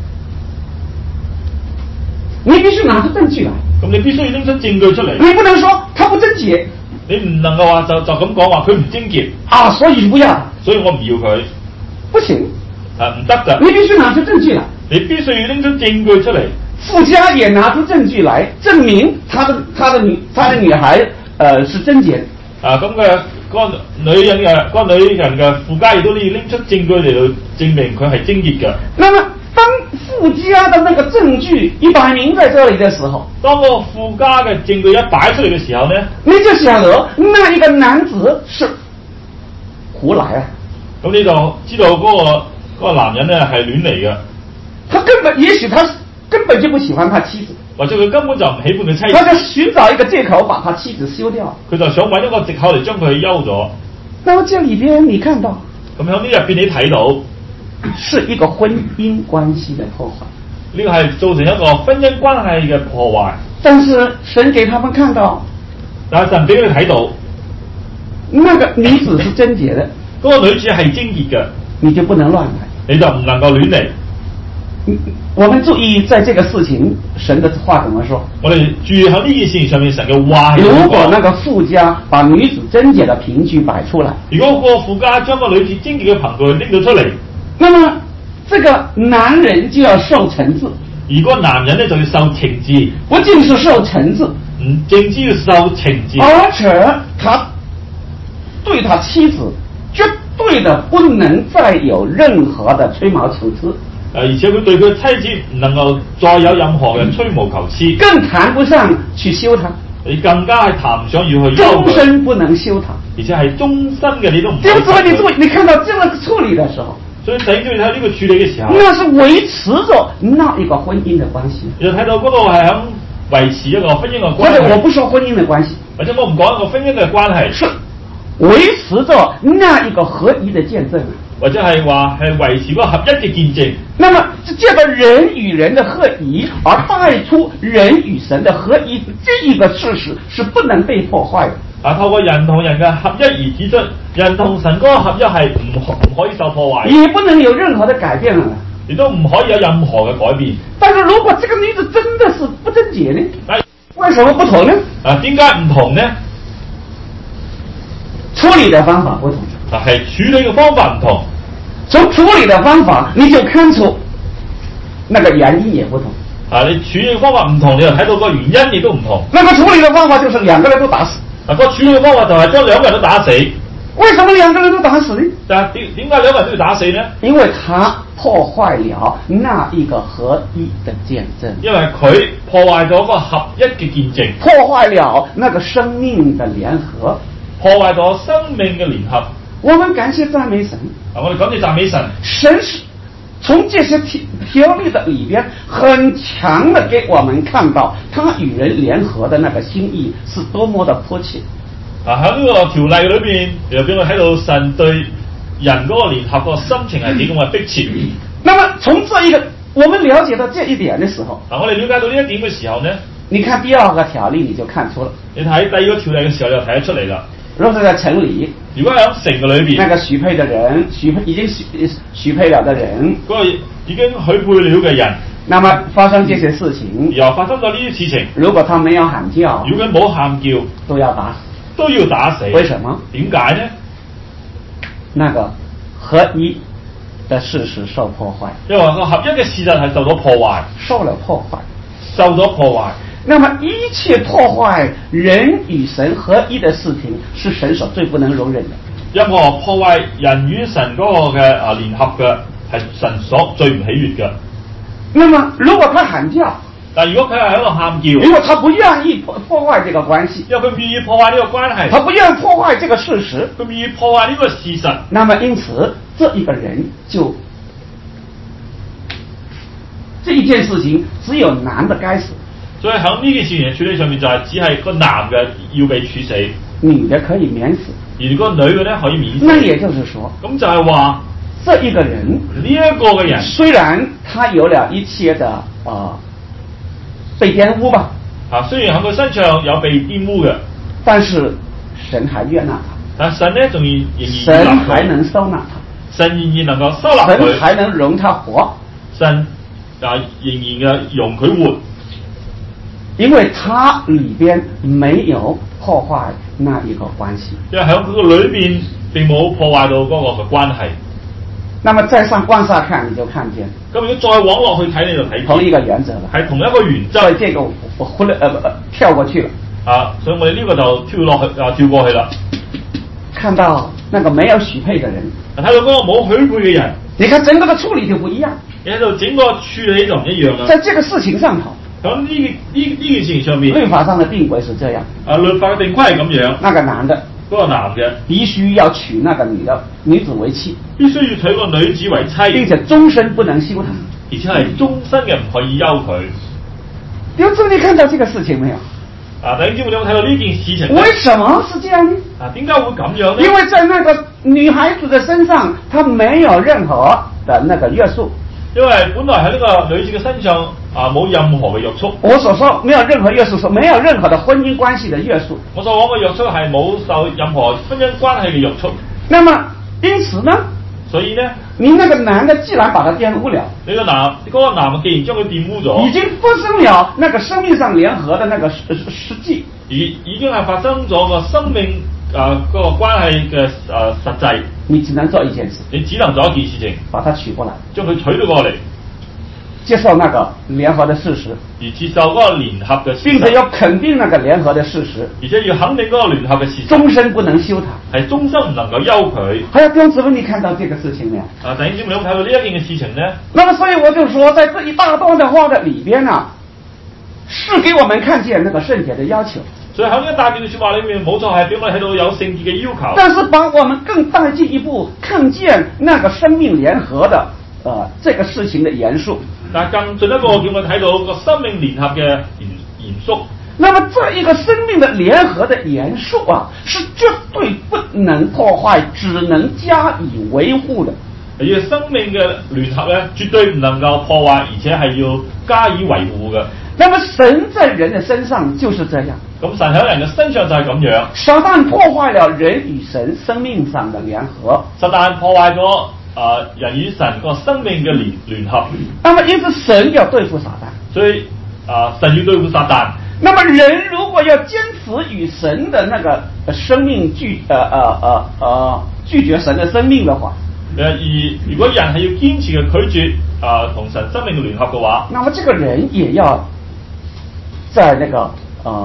你必須拿出證據來。 咁你必須要拎出證據出嚟。 你不能說他不貞潔， 你唔能夠話就咁講話佢唔貞潔所以不要， 所以我唔要佢， 不行， 唔得㗎。 你必須拿出證據來， 你必須要拎出證據出嚟。 富家也拿出證據來證明他的女孩是貞潔。 咁嘅嗰個女人嘅富家亦都要拎出證據嚟到證明佢係貞潔嘅。 那麼當富家的那個證據一擺明在這裡的時候， 當個富家嘅證據一擺出嚟嘅時候呢， 你就曉得那一個男子是胡來啊。 咁你就知道嗰個男人咧係亂嚟嘅。 也許他根本就不喜歡他妻子， 或者佢根本就唔喜歡佢妻子， 他就尋找一個借口把他妻子休掉。 佢就想揾一個借口嚟將佢休咗。 那麼這裡邊你看到， 咁喺呢入邊你睇到， 是一個婚姻關係的破壞。 呢個係造成一個婚姻關係嘅破壞。 但是神給他們看到， 但係神俾佢哋睇到， 那個女子是貞潔的， 嗰個女子係貞潔嘅， 你就不能亂來， 你就唔能夠亂嚟。 我們注意在這個事情，神的話怎麼說？ 我哋注意喺呢件事情上面，神嘅話。 如果那個富家把女子貞潔的憑據擺出來， 如果個富家將個女子貞潔嘅憑據拎到出嚟， 那麼這個男人就要受懲治。 而個男人咧就要受懲治， 不僅是受懲治， 唔淨止要受懲治， 而且他對他妻子絕對的不能再有任何的吹毛求疵。 而且佢對佢妻子唔能夠再有任何嘅吹毛求疵， 更談不上去修他， 你更加係談唔上要去休終佢， 身不能修他。 而且係終身嘅你都唔可以這個時候你修佢。 注意，你看到這個處理的時候， 所以弟兄姊妹睇呢個處理嘅時候， 那是維持着那一個婚姻的關係。 你就睇到嗰個係響維持一個婚姻嘅關或者我係， 不說婚姻的關係， 或者我唔講一個婚姻嘅關係， 是維持着那一個合一的見證。 或者係話係維持嗰個合一嘅見證。 那麼借着人與人的合一而帶出人與神的合一，這一個事實是不能被破壞的。 啊，透過人同人嘅合一而指出，人同神嗰個合一係唔可以受破壞， 也不能有任何的改變了。 亦都唔可以有任何嘅改變。 但是如果這個女子真的是不貞潔呢？ 但為什麼不同呢？ 啊，點解唔同呢？ 處理的方法不同。 啊，係處理嘅方法唔同。 從處理的方法你就看出那個原因也不同。 啊，你處理嘅方法唔同，你就睇到個原因亦都唔同。 那個處理的方法就是兩個人都打死。 啊，個處理嘅方法就係將兩個人都打死。 為什麼兩個人都打死呢？ 但係點解兩個人都要打死呢？ 因為他破壞了那一個合一的見證， 因為佢破壞咗個合一嘅見證， 破壞了那個生命的聯合， 破壞咗生命嘅聯合。 我們感謝讚美神。 啊，我哋感謝讚美神。 神是從這些條例的裏邊，很強的給我們看到他與人聯合的那個心意是多麼的迫切。 啊，喺呢個條例裏邊，又俾我睇到神對人嗰個聯合個心情係幾咁嘅迫切。 那麼從這一個我們了解到這一點的時候， 我哋了解到呢一點嘅時候呢， 你看第二個條例你就看出了。 你睇第二個條例嘅時候就睇得出嚟啦。 如果在城裏， 如果喺城嘅裏邊， 那個許配的人，已經許配了的人， 嗰個已經許配了嘅人， 那麼發生這些事情， 然後發生咗呢啲事情， 如果他沒有喊叫， 如果冇喊叫， 都要打死。 都要打死。 為什麼？ 點解呢？ 那個合一的事實受破壞， 因為個合一嘅事實係受咗破壞， 受了破壞， 受咗破壞。 那麼一切破壞人與神合一的事情，是神所最不能容忍的。 任何破壞人與神嗰個嘅聯合嘅，係神所最唔喜悅嘅。 那麼如果他喊叫， 但如果佢係喺度喊叫， 如果他不願意破壞這個關係， 因為佢唔願意破壞呢個關係， 他不願意破壞這個事實， 佢唔願意破壞呢個事實， 那麼因此這一個人就這一件事情只有男的該死。 所以喺呢件事情嘅處理上面就係只係個男嘅要被處死， 女的可以免死， 而個女嘅咧可以免死。 那也就是說， 咁就係話這一個人呢一個嘅人， 雖然他有了一切的被玷污吧， 雖然喺佢身上有被玷污嘅， 但是神還悅納他， 但神咧仲仍然神還能收納他， 神仍然能夠收納佢， 神還能容他活， 神仍然嘅容佢活， 因為他裏邊沒有破壞那一個關係， 因為喺佢個裏邊並冇破壞到嗰個嘅關係。 那麼再往下看，你就看見。 咁如果再往落去睇，你就睇同一個原則了， 係同一個原則。 所以這個我跳過去了。 所以我哋呢個就跳過去啦。 看到那個沒有許配的人， 睇到嗰個冇許配嘅人， 你看整個的處理就不一樣。 你喺度整個處理就唔一樣啦。 在這個事情上頭， 咁呢件事情上面， 律法上的定規是這樣。 律法嘅定規係咁樣。 那個男的， 嗰個男嘅必須要娶那個女子為妻， 必須要娶個女子為妻， 並且終身不能休她， 而且係終身嘅唔可以休佢。 有這你看到這個事情沒有？ 弟兄姊妹，你有冇睇到呢件事情？ 為什麼是這樣呢？ 點解會咁樣呢？ 因為在那個女孩子的身上，她沒有任何的那個約束。 因為本來喺呢個女子嘅身上冇任何嘅約束。 我所說沒有任何約束，說沒有任何的婚姻關係的約束。 我所講嘅約束係冇受任何婚姻關係嘅約束。 那麼因此呢？ 所以呢， 你那個男的既然把他玷污了， 你個男既然將佢玷污咗， 已經發生了那個生命上聯合的那個實際， 已經係發生咗個生命嗰個關係嘅實際。你只能做一件事，你只能做一件事情，把他娶過來，將佢娶咗過嚟。 接受那個聯合的事實， 而接受嗰個聯合嘅事實， 並且要肯定那個聯合的事實， 而且要肯定嗰個聯合嘅事實， 終身不能休它， 係終身唔能夠休佢。 還有弟兄姊妹，你看到這個事情沒有？ 啊，弟兄姊妹，有冇睇到呢一件嘅事情呢？ 那麼所以我就說，在這一大段的話的裏邊啊，是給我們看見那個聖潔的要求。 所以喺呢一大段嘅說話裏面，冇錯係俾我哋睇到有聖潔嘅要求。 但是把我們更帶進一步，看見那個生命聯合的這個事情的嚴肅。 但更進一步叫我睇到個生命聯合嘅嚴肅。 那麼這一個生命的聯合的嚴肅啊，是絕對不能破壞，只能加以維護的。 呢個生命嘅聯合咧，絕對唔能夠破壞，而且係要加以維護嘅。 那麼神在人的身上就是這樣。 咁神喺人嘅身上就係咁樣。 撒旦破壞了人與神生命上的聯合。 撒旦破壞咗人與神個生命嘅聯合。 那麼因此神要對付撒旦。所以神要對付撒旦。 那麼人如果要堅持與神的那個生命拒絕神的生命的話， 而如果人係要堅持嘅拒絕同神生命嘅聯合嘅話， 那麼這個人也要在那個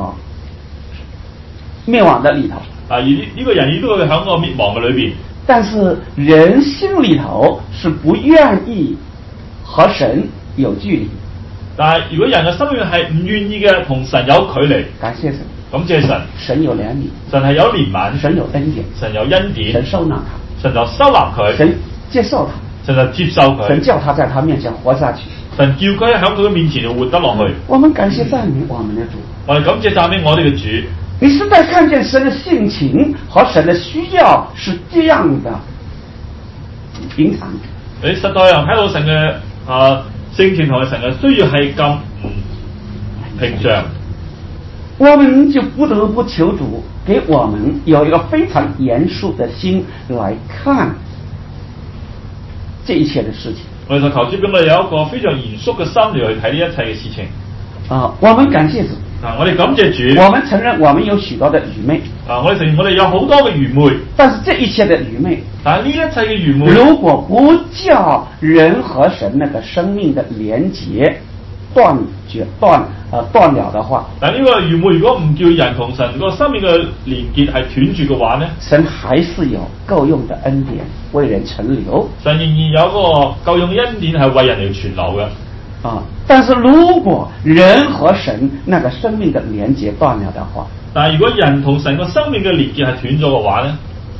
滅亡的裏頭。 而呢個人亦都會喺個滅亡嘅裏邊。 但是人心裏頭是不願意和神有距離。 但係如果人嘅心裏係唔願意嘅同神有距離， 感謝神， 感謝神， 神有憐憫， 神係有憐憫， 神有恩典， 神有恩典， 神收納他， 神就收納佢， 神接受他， 神就接受佢， 神叫他在他面前活下去， 神叫佢喺佢嘅面前就活得落去。 我們感謝讚美我們的主， 我哋感謝讚美我哋嘅主。 你實在看見神的性情和神的需要是這樣的平常。 你實在又睇到神嘅性情同埋神嘅需要係咁平常， 我們就不得不求主給我們有一個非常嚴肅的心來看這一切的事情。 我哋就求主俾我哋有一個非常嚴肅嘅心嚟去睇呢一切嘅事情。 我們感謝主。 我哋感謝主。 我們承認我們有許多的愚昧。 我哋承認我哋有好多嘅愚昧。 但是這一切的愚昧， 但係呢一切嘅愚昧， 如果不叫人和神那個生命的連結斷了的話， 但呢個愚昧如果唔叫人同神個生命嘅連結係斷絕嘅話呢， 神還是有夠用的恩典為人存留。 神仍然有一個夠用嘅恩典係為人嚟存留嘅。 但是如果人和神那個生命的連結斷了的話， 但係如果人同神個生命嘅連結係斷咗嘅話呢，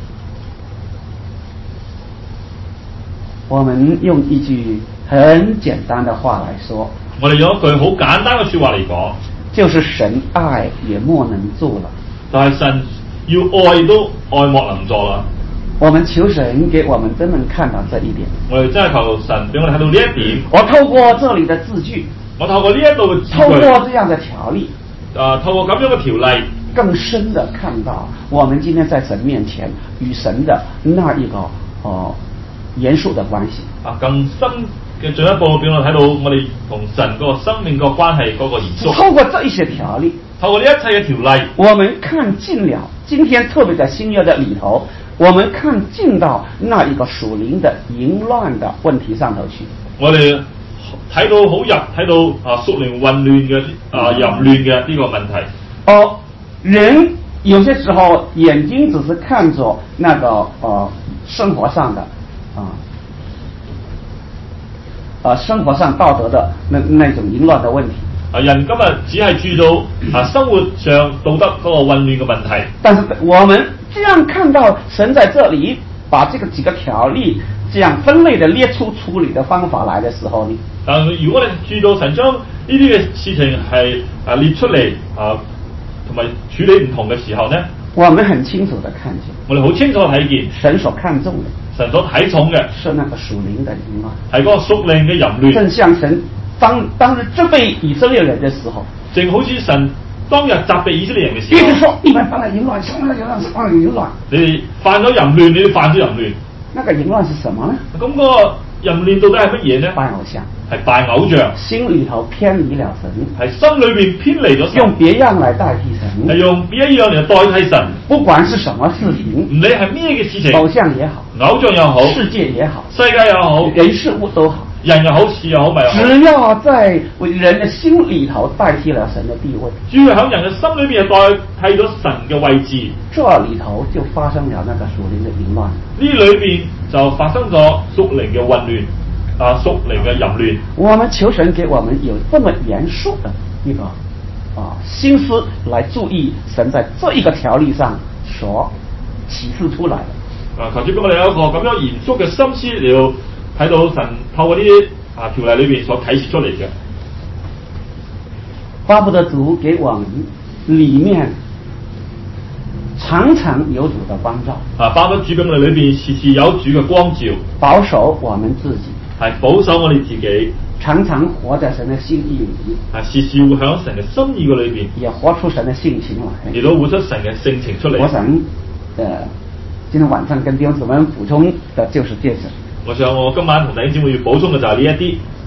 我們用一句很簡單的話來說， 我哋用一句好簡單嘅說話嚟講， 就是神愛也莫能助了。 但係神要愛都愛莫能助啦。 我們求神給我們真能看到這一點。 我哋真係求神俾我哋睇到呢一點。 我透過這裡的字句， 我透過呢一度嘅字句， 透過這樣的條例， 透過咁樣嘅條例， 更深的看到我們今天在神面前與神的那一個嚴肅的關係。 更深嘅進一步俾我哋睇到我哋同神個生命個關係嗰個嚴肅。 透過這一些條例， 透過呢一切嘅條例， 我們看盡了今天特別在新約的裡頭，我們看進到那一個屬靈的淫亂的問題上頭去。 我哋睇到好入，睇到屬靈混亂嘅淫亂嘅呢個問題。 人有些時候眼睛只是看着那個生活上的生活上道德的那種淫亂的問題。 人今日只係注意到生活上道德嗰個混亂嘅問題。但是我們這樣看到神在這裡把這個幾個條例這樣分類的列出處理的方法來的時候呢， 如果你注意到神將呢啲嘅事情係列出嚟同埋處理唔同嘅時候呢， 我們很清楚的看見， 我哋好清楚睇見神所看重的， 神所睇重嘅是那個屬靈的淫亂， 係嗰個屬靈嘅淫亂。 正像神當日責備以色列人的時候， 正好似神當日責備以色列人嘅時候， 一直說你們犯了淫亂，犯了淫亂，犯了淫亂。 你哋犯咗淫亂，你哋犯咗淫亂。 那個淫亂是什麼呢？ 咁個淫亂到底係乜嘢呢？ 拜偶像， 係拜偶像， 心裏頭偏離了神， 係心裏邊偏離咗神， 用別樣來代替神， 係用別一樣嚟代替神。 不管是什麼事情， 唔理係咩嘅事情， 偶像也好， 偶像又好， 世界也好， 世界又好， 人事物都好， 人又好，事又好，咪又好。 只要在人的心裏頭代替了神的地位， 主要喺人嘅心裏邊代替咗神嘅位置， 這裏頭就發生了那個屬靈的淫亂。 呢裏邊就發生咗屬靈嘅混亂，屬靈嘅淫亂。 我們求神給我們有這麼嚴肅的一個心思來注意神在這一個條例上所啟示出來的。 求主俾我哋有一個咁樣嚴肅嘅心思嚟到睇到神透過呢啲條例裏邊所啟示出嚟嘅。 巴不得主給我們裏面常常有主的光照。 巴不得主俾我哋裏邊時時有主嘅光照， 保守我們自己， 係保守我哋自己， 常常活在神的心意裏， 時時會響神嘅心意嘅裏邊， 也活出神的性情來， 亦都活出神嘅性情出嚟。 我想今天晚上跟弟兄姊妹補充的就是這些。 我想我今晚同弟兄姊妹要補充嘅就係呢一啲。